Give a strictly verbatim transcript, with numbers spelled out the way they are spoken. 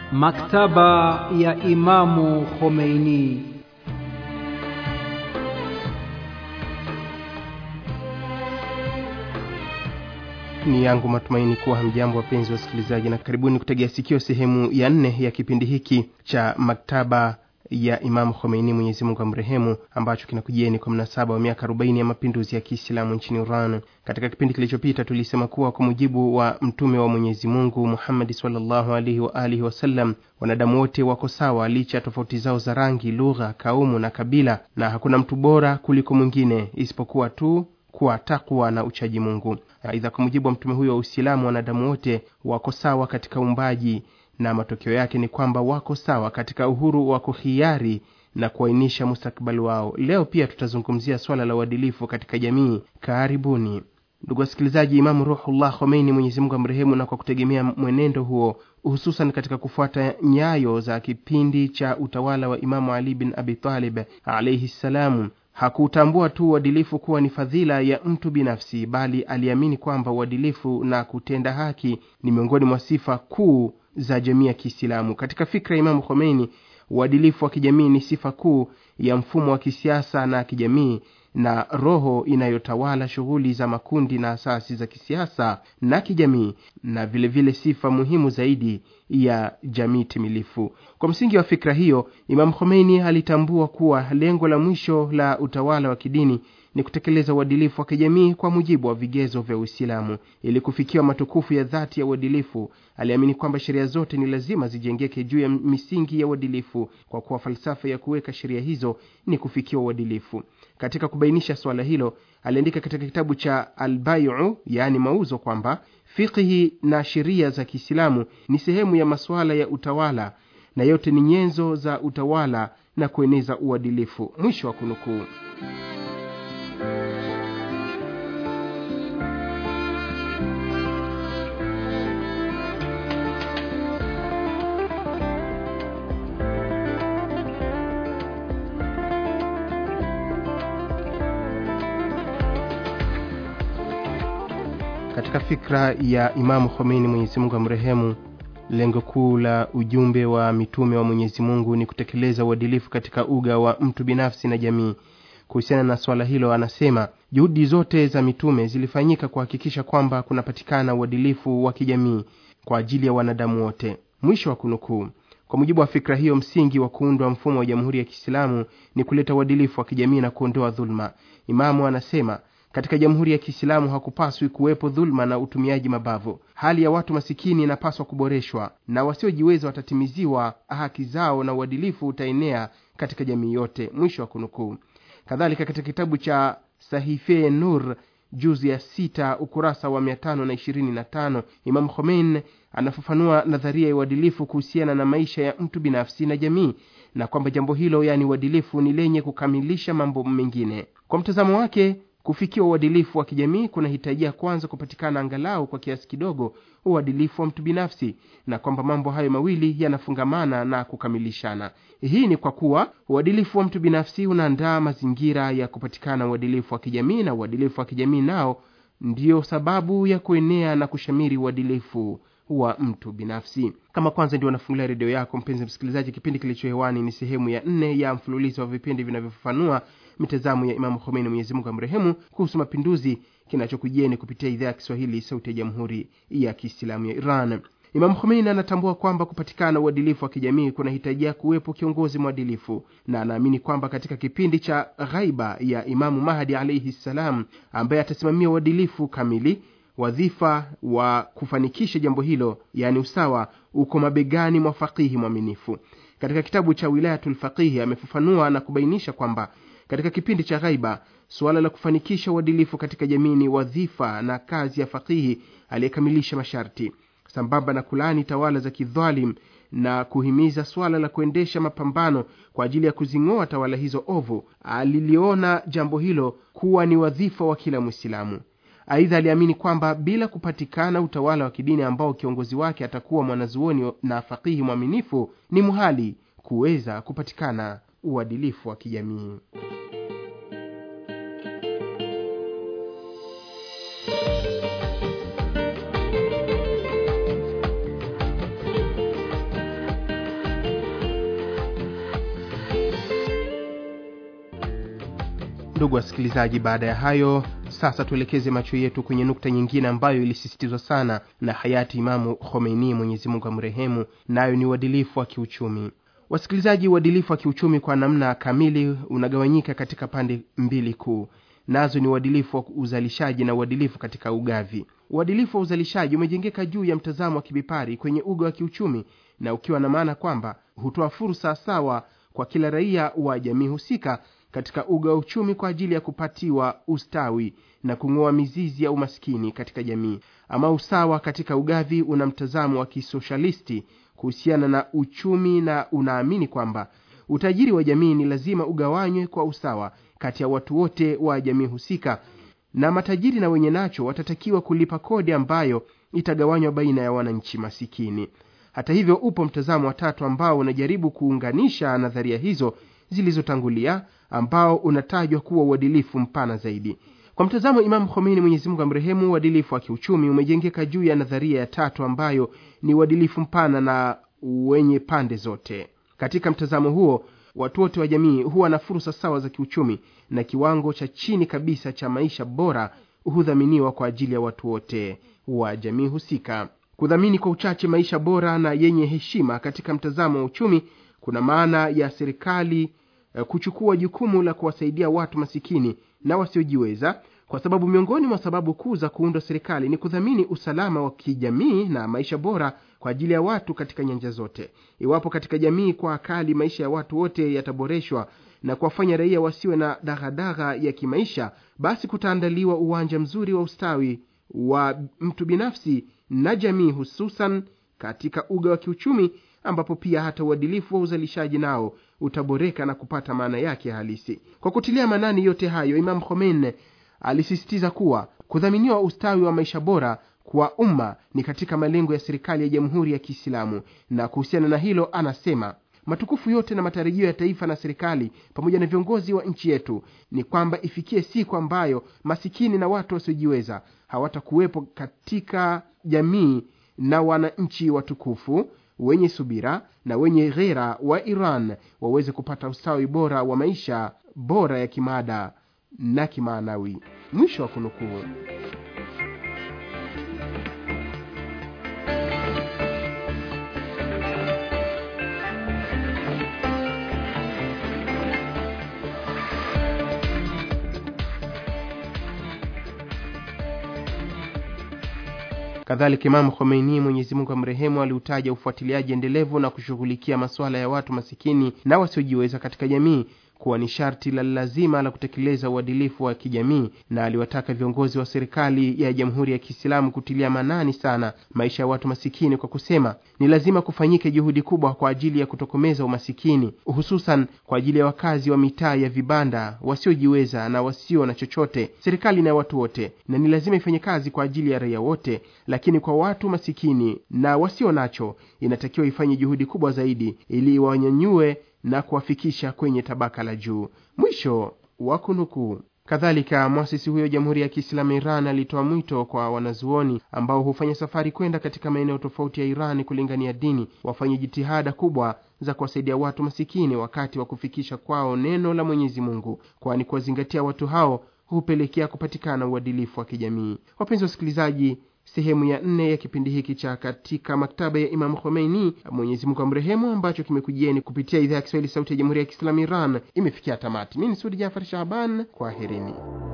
Maktaba ya Imamu Khomeini. Ni yangu matumaini kuwa hamjambo wapenzi wasikilizaji, na karibuni kutegea sikio sehemu ya nne ya kipindi hiki cha Maktaba ya Imamu Khomeini, Mwenyezi Mungu amrehemu, ambacho kinakujieni kwa mnasaba wa miaka arobaini ya mapinduzi ya Kiislamu nchini Iran. Katika kipindi kilichopita tulisema kuwa kwa mujibu wa mtume wa Mwenyezi Mungu Muhammad sallallahu alaihi wa alihi wasallam, wanadamu wote wako sawa licha tofauti zao za rangi, lugha, kaumu na kabila, na hakuna mtu bora kuliko mwingine isipokuwa tu kwa takwa na uchaji Mungu. Aidha, kwa mujibu wa mtume huyo wa Uislamu, wanadamu wote wako sawa katika uumbaji, na matokeo yake ni kwamba wako sawa katika uhuru wa kuhiari na kuainisha mustakabali wao. Leo pia tutazungumzia swala la uadilifu katika jamii. Karibuni ndugu wasikilizaji. Imamu Ruhullah Khomeini, Mwenyezi Mungu amrehemu, na kwa kutegemea mwenendo huo, hususan katika kufuata nyayo za kipindi cha utawala wa Imamu Ali bin Abi Talib alayhi salam, hakutambua tu uadilifu kuwa ni fadhila ya mtu binafsi, bali aliamini kwamba uadilifu na kutenda haki ni miongoni mwa sifa kuu za jamii ya Kiislamu. Katika fikra ya Imamu Khomeini, uadilifu wa kijamii ni sifa kuu ya mfumo wa kisiasa na kijamii, na roho inayotawala shughuli za makundi na asasi za kisiasa na kijamii, na vile vile sifa muhimu zaidi ya jamii timilifu. Kwa msingi wa fikra hiyo, Imam Khomeini alitambua kuwa lengo la mwisho la utawala wa kidini ni kutekeleza uadilifu wa kijamii kwa mujibu wa vigezo vya Uislamu. Ili kufikia matukufu ya dhati ya uadilifu, aliamini kwamba sheria zote ni lazima zijengeke juu ya misingi ya uadilifu, kwa kuwa falsafa ya kuweka sheria hizo ni kufikia uadilifu. Katika kubainisha swala hilo, aliandika katika kitabu cha Al-Bay'u, yani mauzo, kwamba fiqhi na sheria za Kiislamu ni sehemu ya masuala ya utawala, na yote ni nyenzo za utawala na kueneza uadilifu. Mwisho wa kunukuu. Katika fikra ya Imamu Khomeini, Mwenyezi Mungu amrehemu, lengo kuu la ujumbe wa mitume wa Mwenyezi Mungu ni kutekeleza uadilifu katika uga wa mtu binafsi na jamii. Kuhusiana na swala hilo anasema, juhudi zote za mitume zilifanyika kuhakikisha kwamba kunapatikana uadilifu wa kijamii kwa ajili ya wanadamu wote. Mwisho wa kunukuu. Kwa mujibu wa fikra hiyo, msingi wa kuundwa mfumo wa Jamhuri ya Kiislamu ni kuleta uadilifu wa kijamii na kuondoa dhulma. Imamu anasema, katika Jamhuri ya Kiislamu hakupaswi kuwepo dhulma na utumiaji mabavu. Hali ya watu masikini inapaswa kuboreshwa, na wasiojiweza watatimiziwa haki zao, na uadilifu utaenea katika jamii yote. Mwisho wa kunukuu. Kadhalika katika kitabu cha Sahife Nur, juzu ya sita, ukurasa wa mia tano na ishirini na tano, Imam Khomeini anafafanua nadharia ya uadilifu kuhusiana na maisha ya mtu binafsi na jamii, na kwamba jambo hilo, yani uadilifu, ni lenye kukamilisha mambo mengine. Kwa mtazamo wake, kufikia uadilifu wa kijamii kunahitajia kwanza kupatikana angalau kwa kiasi kidogo uadilifu wa mtu binafsi, na kwamba mambo hayo mawili yanafungamana na kukamilishana. Hii ni kwa kuwa uadilifu wa mtu binafsi unaandaa mazingira ya kupatikana uadilifu wa kijamii, na uadilifu wa kijamii nao ndio sababu ya kuenea na kushamiri uadilifu wa mtu binafsi. Kama kwanza ndio unafungulia redio yako, mpenzi msikilizaji, kipindi kilicho hewani ni sehemu ya nne ya mfululizo wa vipindi vinavyofafanua mitazamo ya Imam Khomeini, Mwenyezi Mungu amrehemu, kuhusu mapinduzi, kinachokujieni kupitia idhaa ya Kiswahili Sauti ya Jamhuri ya Kiislamu ya Iran. Imam Khomeini anatambua kwamba kupatikana uadilifu wa kijamii kunahitajia kuwepo kiongozi mwadilifu, na anaamini kwamba katika kipindi cha ghaiba ya Imamu Mahdi alayhi salam, ambaye atasimamia uadilifu kamili, wadhifa wa kufanikisha jambo hilo, yani usawa, uko mabegani mwa faqihi mwaminifu. Katika kitabu cha Wilayatul Faqih amefafanua na kubainisha kwamba katika kipindi cha ghaiba, suala la kufanikisha uadilifu katika jamii ni wadhifa na kazi ya faqihi aliyekamilisha masharti, sambamba na kulani tawala za kidhalim na kuhimiza suala la kuendesha mapambano kwa ajili ya kuzingoa tawala hizo ovu. Aliliona jambo hilo kuwa ni wadhifa wa kila Muislamu. Aidha, aliamini kwamba bila kupatikana utawala wa kidini ambao kiongozi wake atakuwa mwanazuoni na faqihi mwaminifu, ni muhali kuweza kupatikana uadilifu wa kijamii. Ndugu wasikilizaji, baada ya hayo sasa tuelekeze macho yetu kwenye nukta nyingine ambayo ilisisitizwa sana na hayati Imamu Khomeini, Mwenyezi Mungu amrehemu, nayo ni uadilifu wa kiuchumi. Wasikilizaji, uadilifu wa kiuchumi kwa namna kamili unagawanyika katika pande mbili kuu. Nazo ni uadilifu wa uzalishaji na uadilifu katika ugavi. Uadilifu wa uzalishaji umejengeka juu ya mtazamo wa kibepari kwenye uga wa kiuchumi, na ukiwa na maana kwamba hutoa fursa sawa kwa kila raia wa jamii husika katika uga wa uchumi kwa ajili ya kupatiwa ustawi na kung'oa mizizi ya umaskini katika jamii. Ama usawa katika ugavi una mtazamo wa kisosialisti kuhusiana na uchumi, na unaamini kwamba utajiri wa jamii ni lazima ugawanywe kwa usawa kati ya watu wote wa jamii husika, na matajiri na wenye nacho watatakiwa kulipa kodi ambayo itagawanywa baina ya wananchi masikini. Hata hivyo, upo mtazamo wa tatu ambao unajaribu kuunganisha nadharia hizo zilizotangulia, ambao unatajwa kuwa uadilifu mpana zaidi. Kwa mtazamo Imam Khomeini, Mwenyezi Mungu amrehemu, uadilifu wa kiuchumi umejengeka juu ya nadharia ya tatu ambayo ni uadilifu mpana na wenye pande zote. Katika mtazamo huo, watu wote wa jamii huwa na fursa sawa za kiuchumi, na kiwango cha chini kabisa cha maisha bora hudhaminiwa kwa ajili ya watu wote wa jamii husika. Kudhamini kwa uchache maisha bora na yenye heshima katika mtazamo wa uchumi kuna maana ya serikali kuchukua jukumu la kuwasaidia watu masikini na wasiojiweza, kwa sababu miongoni mwa sababu kuu za kuunda serikali ni kudhamini usalama wa kijamii na maisha bora kwa ajili ya watu katika nyanja zote. Iwapo katika jamii kwa akali maisha ya watu wote yataboreshwa na kuwafanya raia wasiwe na daghadagha ya kimaisha, basi kutaandaliwa uwanja mzuri wa ustawi wa mtu binafsi na jamii, hususan katika uga wa kiuchumi, ambapo pia hata uadilifu wa uzalishaji nao utaboreka na kupata maana yake halisi. Kwa kutilia manani yote hayo, Imam Khomeini alisisitiza kuwa kudhaminiwa ustawi wa maisha bora kwa umma ni katika malengo ya serikali ya Jamhuri ya Kiislamu, na kuhusiana na hilo anasema, matukufu yote na matarajio ya taifa na serikali pamoja na viongozi wa nchi yetu ni kwamba ifikie siku ambayo masikini na watu wasiojiweza hawatakuwepo katika jamii, na wananchi watukufu wenye subira na wenye ghera wa Iran waweze kupata ustawi bora wa maisha bora ya kimada na kimaanawi. Mwisho wa kunukuu. Kadhalika Imam Khomeini, Mwenyezi Mungu amrehemu, aliutaja ufuatiliaji endelevu na kushughulikia masuala ya watu masikini na wasiojiweza katika jamii kuwa ni sharti la lazima la kutekeleza uadilifu wa kijamii, na aliwataka viongozi wa serikali ya Jamhuri ya Kiislamu kutilia manani sana maisha ya watu masikini kwa kusema, ni lazima kufanyike juhudi kubwa kwa ajili ya kutokomeza umasikini, hususan kwa ajili ya wakazi wa mitaa ya vibanda, wasiojiweza na wasio na chochote. Serikali na watu wote, na ni lazima ifanye kazi kwa ajili ya raia wote, lakini kwa watu masikini na wasio nacho inatakiwa ifanye juhudi kubwa zaidi ili wanyanyue na kuwafikisha kwenye tabaka la juu. Mwisho wa kunukuu. Kadhalika muasisi huyo Jamhuri ya Kiislamu Iran alitoa mwito kwa wanazuoni ambao hufanya safari kwenda katika maeneo tofauti ya Iran kulingania dini wafanye jitihada kubwa za kuwasaidia watu masikini wakati wa kufikisha kwao neno la Mwenyezi Mungu, kwani kuwazingatia watu hao hupelekea kupatikana uadilifu wa kijamii. Wapenzi wasikilizaji, sehemu ya nne ya kipindi hiki cha katika maktaba ya Imam Khomeini, Mwenyezi Mungu amrehemu, ambacho kimekujieni kupitia idhaa ya Kiswahili sauti ya Jamhuri ya Kiislamu Iran, imefikia tamati. Mimi ni Sudi Jafar Shaban, kwaherini.